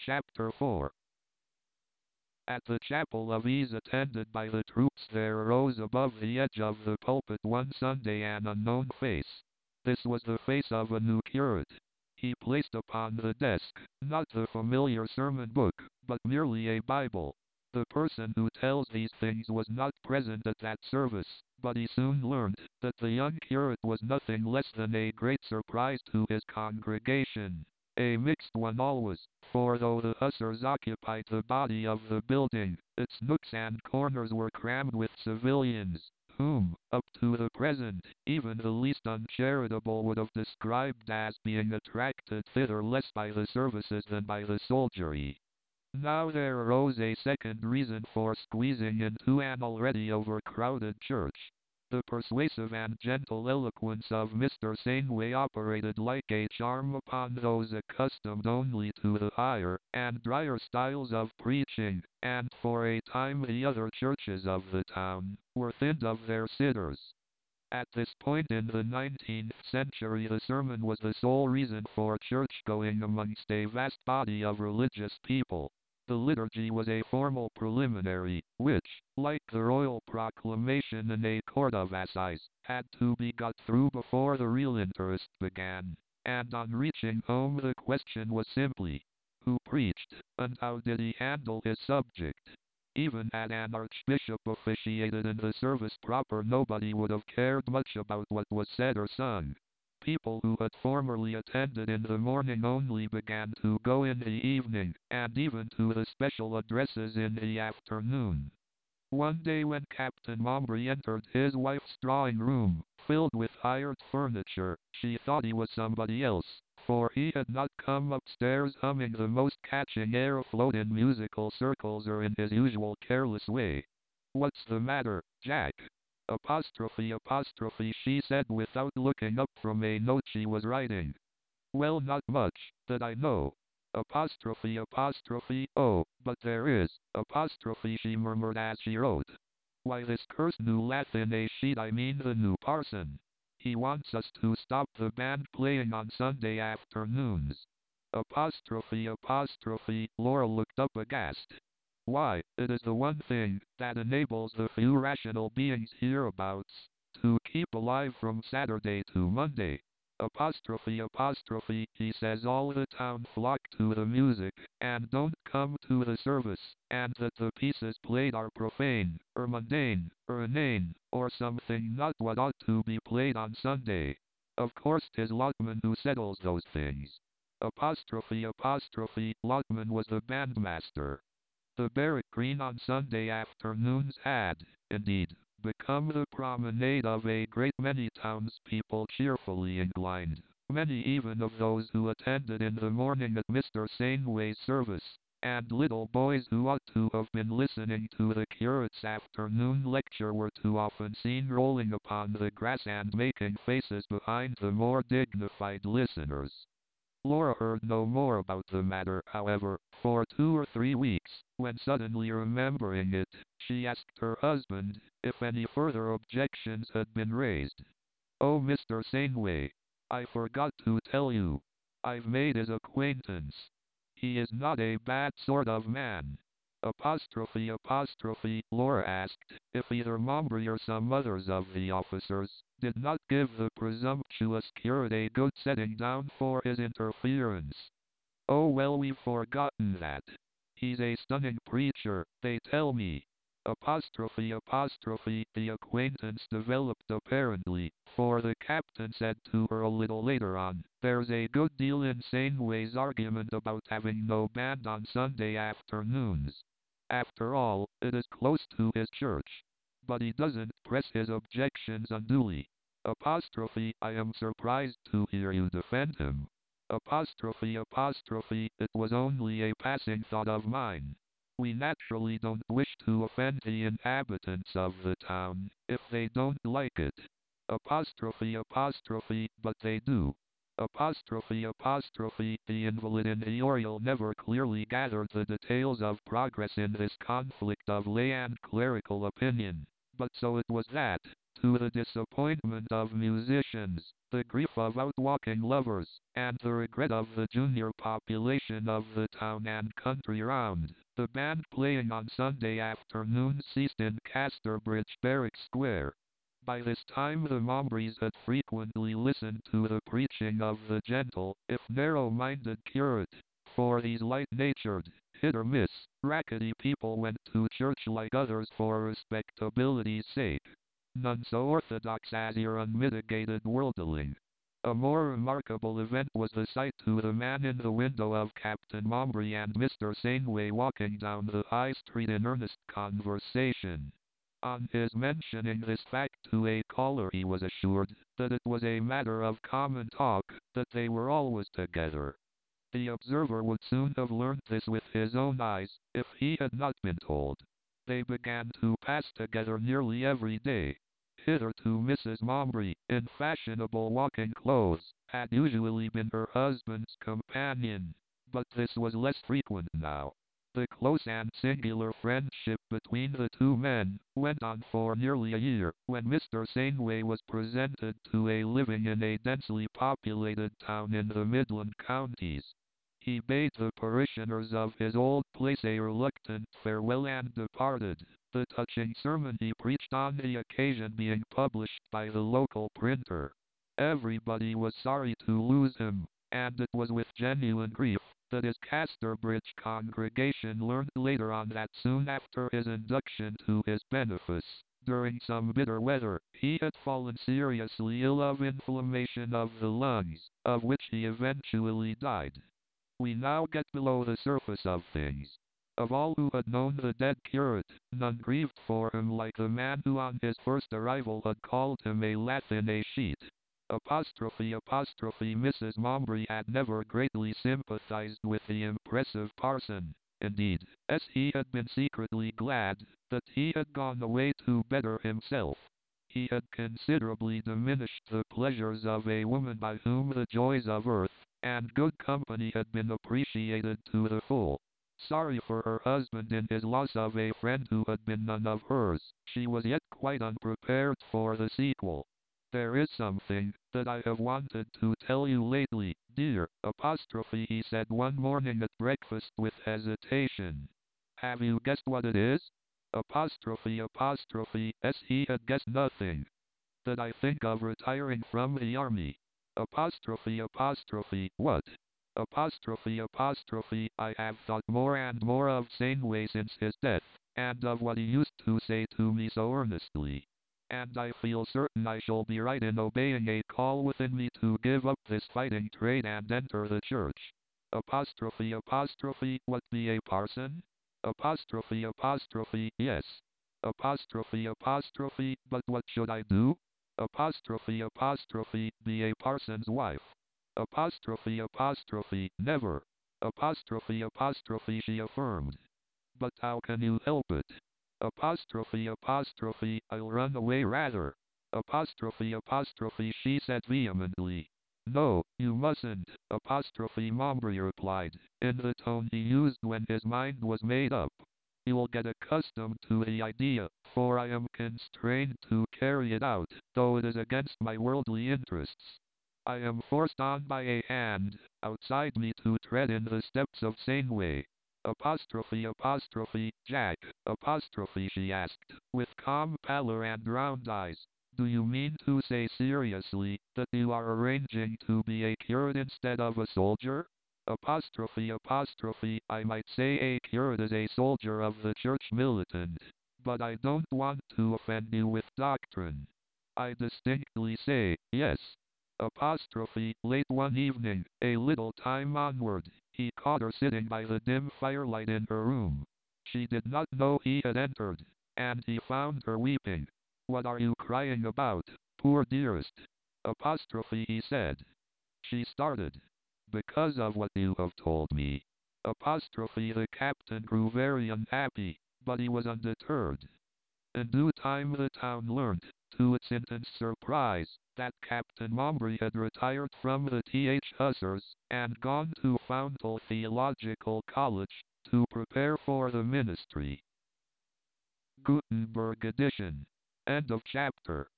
Chapter 4. At the chapel of ease attended by the troops there arose above the edge of the pulpit one Sunday an unknown face. This was the face of a new curate. He placed upon the desk, not the familiar sermon book, but merely a Bible. The person who tells these things was not present at that service, but he soon learned that the young curate was nothing less than a great surprise to his congregation. A mixed one always, for though the hussars occupied the body of the building, its nooks and corners were crammed with civilians, whom, up to the present, even the least uncharitable would have described as being attracted thither less by the services than by the soldiery. Now there arose a second reason for squeezing into an already overcrowded church. The persuasive and gentle eloquence of Mr. Sainway operated like a charm upon those accustomed only to the higher and drier styles of preaching, and for a time the other churches of the town were thinned of their sitters. At this point in the 19th century the sermon was the sole reason for church-going amongst a vast body of religious people. The liturgy was a formal preliminary, which, like the royal proclamation in a court of assize, had to be got through before the real interest began. And on reaching home the question was simply, who preached, and how did he handle his subject? Even had an archbishop officiated in the service proper, nobody would have cared much about what was said or sung. People who had formerly attended in the morning only began to go in the evening, and even to the special addresses in the afternoon. One day when Captain Mowbray entered his wife's drawing room, filled with hired furniture, she thought he was somebody else, for he had not come upstairs humming the most catching air afloat in musical circles or in his usual careless way. "What's the matter, Jack?" Apostrophe, she said without looking up from a note she was writing. "Well, not much, that I know." Apostrophe, oh, but there is, apostrophe, she murmured as she wrote. "Why, this cursed new lath in a sheet, I mean the new parson. He wants us to stop the band playing on Sunday afternoons." Apostrophe, Laura looked up aghast. "Why, it is the one thing that enables the few rational beings hereabouts to keep alive from Saturday to Monday." Apostrophe, he says all the town flock to the music, and don't come to the service, and that the pieces played are profane, or mundane, or inane, or something not what ought to be played on Sunday. Of course 'tis Lockman who settles those things. Apostrophe, Lockman was the bandmaster. The Barrack Green on Sunday afternoons had, indeed, become the promenade of a great many townspeople cheerfully inclined, many even of those who attended in the morning at Mr. Sainway's service, and little boys who ought to have been listening to the curate's afternoon lecture were too often seen rolling upon the grass and making faces behind the more dignified listeners. Laura heard no more about the matter, however, for 2 or 3 weeks, when suddenly remembering it, she asked her husband if any further objections had been raised. "Oh, Mr. Sainway, I forgot to tell you. I've made his acquaintance. He is not a bad sort of man." Apostrophe, Laura asked if either Mowbray or some others of the officers did not give the presumptuous curate a good setting down for his interference. "Oh, well, we've forgotten that. He's a stunning preacher, they tell me." Apostrophe, the acquaintance developed apparently, for the captain said to her a little later on, "There's a good deal in Sainway's argument about having no band on Sunday afternoons. After all, it is close to his church. But he doesn't press his objections unduly." Apostrophe, I am surprised to hear you defend him. Apostrophe, it was only a passing thought of mine. We naturally don't wish to offend the inhabitants of the town, if they don't like it. Apostrophe, but they do. Apostrophe, the invalid in the Oriole never clearly gathered the details of progress in this conflict of lay and clerical opinion. But so it was that, to the disappointment of musicians, the grief of out-walking lovers, and the regret of the junior population of the town and country round, the band playing on Sunday afternoons ceased in Casterbridge Barrack Square. By this time the Mombrys had frequently listened to the preaching of the gentle, if narrow-minded curate. For these light-natured, hit-or-miss, rackety people went to church like others for respectability's sake. None so orthodox as your unmitigated worldling. A more remarkable event was the sight to the man in the window of Captain Mombry and Mr. Sainway walking down the High Street in earnest conversation. On his mentioning this fact to a caller he was assured that it was a matter of common talk, that they were always together. The observer would soon have learnt this with his own eyes, if he had not been told. They began to pass together nearly every day. Hitherto Mrs. Mombry, in fashionable walking clothes, had usually been her husband's companion, but this was less frequent now. The close and singular friendship between the two men went on for nearly a year, when Mr. Sainway was presented to a living in a densely populated town in the Midland counties. He bade the parishioners of his old place a reluctant farewell and departed, the touching sermon he preached on the occasion being published by the local printer. Everybody was sorry to lose him, and it was with genuine grief that his Casterbridge congregation learned later on that soon after his induction to his benefice, during some bitter weather, he had fallen seriously ill of inflammation of the lungs, of which he eventually died. We now get below the surface of things. Of all who had known the dead curate, none grieved for him like the man who on his first arrival had called him a lath in a sheet. Mrs. Mombry had never greatly sympathized with the impressive parson. Indeed, as he had been secretly glad that he had gone away to better himself. He had considerably diminished the pleasures of a woman by whom the joys of earth and good company had been appreciated to the full. Sorry for her husband in his loss of a friend who had been none of hers, she was yet quite unprepared for the sequel. There is something that I have wanted to tell you lately, dear, he said one morning at breakfast with hesitation. Have you guessed what it is? As he had guessed nothing. That I think of retiring from the army. What? I have thought more and more of Sainway since his death, and of what he used to say to me so earnestly. And I feel certain I shall be right in obeying a call within me to give up this fighting trade and enter the church. What, be a parson? Yes. But what should I do? Be a parson's wife. Never. She affirmed. But how can you help it? I'll run away rather. She said vehemently. No, you mustn't, Mombry replied, in the tone he used when his mind was made up. You'll get accustomed to the idea, for I am constrained to carry it out, though it is against my worldly interests. I am forced on by a hand, outside me to tread in the steps of Sainway. Jack, she asked, with calm pallor and round eyes. Do you mean to say seriously that you are arranging to be a curate instead of a soldier? I might say a curate is a soldier of the church militant, but I don't want to offend you with doctrine. I distinctly say, yes. Late one evening, a little time onward, he caught her sitting by the dim firelight in her room. She did not know he had entered, and he found her weeping. What are you crying about, poor dearest? He said. She started. Because of what you have told me. The captain grew very unhappy, but he was undeterred. In due time the town learnt, to its intense surprise, that Captain Mombry had retired from the Th Hussars, and gone to Fountal Theological College, to prepare for the ministry. Gutenberg edition. End of chapter.